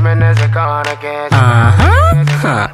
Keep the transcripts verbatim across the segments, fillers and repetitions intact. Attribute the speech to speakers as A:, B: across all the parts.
A: Uh-huh.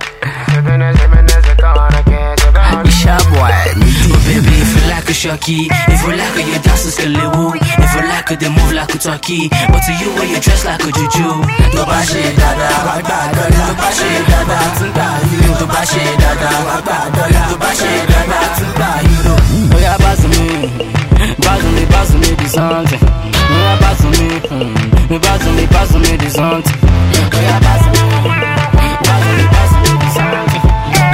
A: It's your boy, Midi. Oh baby, if you like a shocky, if you like a you dance to skelewu, if you like a they move like a turkey, but to you when you dress like a juju. No bashi dada, wagba dola. No bashi dada, tunga hero. No bashi dada, wagba dola. No bashi dada, tunga hero. Oh yeah, bazu me, bazu me, bazu me the something. Oh yeah, bazu me, hmm, bazu me, bazu me the something. Oh yeah, bazu me, bazu me, bazu me the something.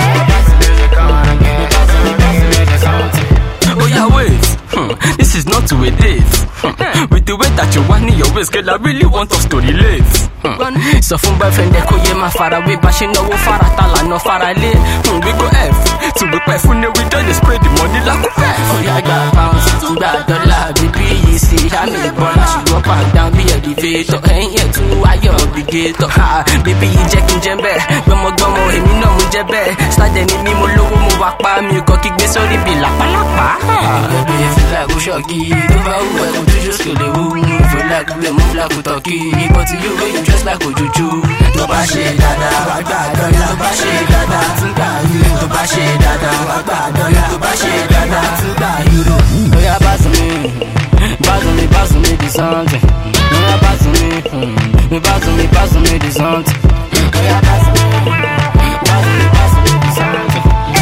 A: Oh yeah, wait. Hmm. This is not to a date. Hmm. With the way that you want in your waist, girl, I really want us to relate. Hmm. So from boyfriend, they call you my far away, but she know what far tala no far away. Hmm. We go F to be careful, we don't spread the money like a F. Oh yeah, got pounds, two got dollar, baby, you see, I made born, she go up and down, be elevator, ain't yet to I obligator. Ha, baby, you checking jembe, gomo gomo, he me no mujebe, start any me mo lowo mo wakpa, me ko kick me sorry be la palapa. Baby, if you like go shocky, never who I go to just kill the woo. If you like to move like a turkey, but you go you just like a juju. No bashi dada, wagba dola. No bashi dada, tunga hero. No bashi dada, wagba dola. No bashi dada, tunga hero. Oh yeah, bazu me, bazu me, bazu me the something. Oh yeah, bazu me, hmm, bazu me, bazu me the something. Oh yeah, bazu me, bazu me, bazu me the something.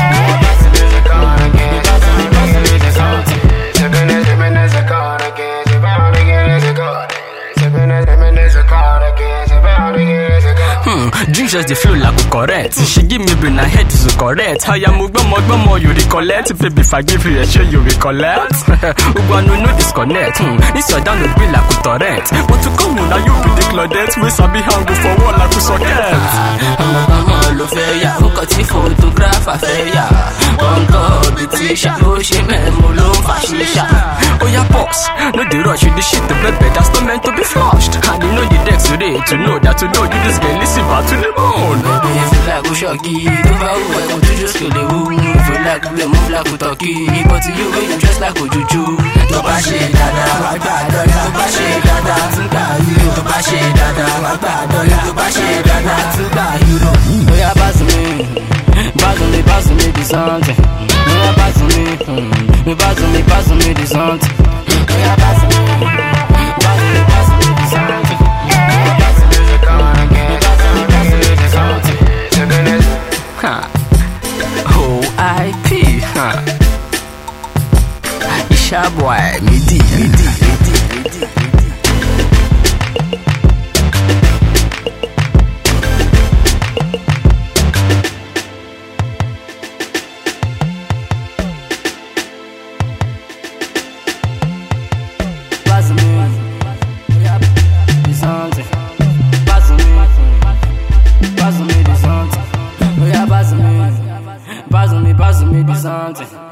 A: Dreams just the flow like a correct. She give me brain, her head is correct. How ya move more, more you recollect. Baby, if I give you a show, you recollect. We wanna know disconnect. Hmm. This your down the bill like a torrent. But to come on, now you be the Claudette. We sabi hungry for one like a socket. I'm a mama, love ya. Who got the photograph, I say ya. One call the t-shirt. Oh, she made me low fashion. Oh, yeah, boss. No, the rush with the shit, the baby, that's not meant to be flushed. And you know the decks today to know that to know you this girl, listen back to the bone. Baby, if you like go shocky, never who I go to just kill the woo. If you like to move like a turkey, but you when you dress like a juju. No bashi dada, wagba dola. No bashi dada, tunga hero. No bashi dada, wagba dola. No bashi dada, tunga hero. Oh yeah, bazu me, bazu me, bazu me the something. Oh yeah, bazu me, hmm, bazu me, bazu me the something. Oh yeah, bazu me, bazu me, bazu me the something. O I P, huh? It's your boy, Midi, Midi, Midi, Midi. Bazu me, the something. Bazu me, bazu me the something. Oh yeah, bazu me, bazu me, bazu me the something.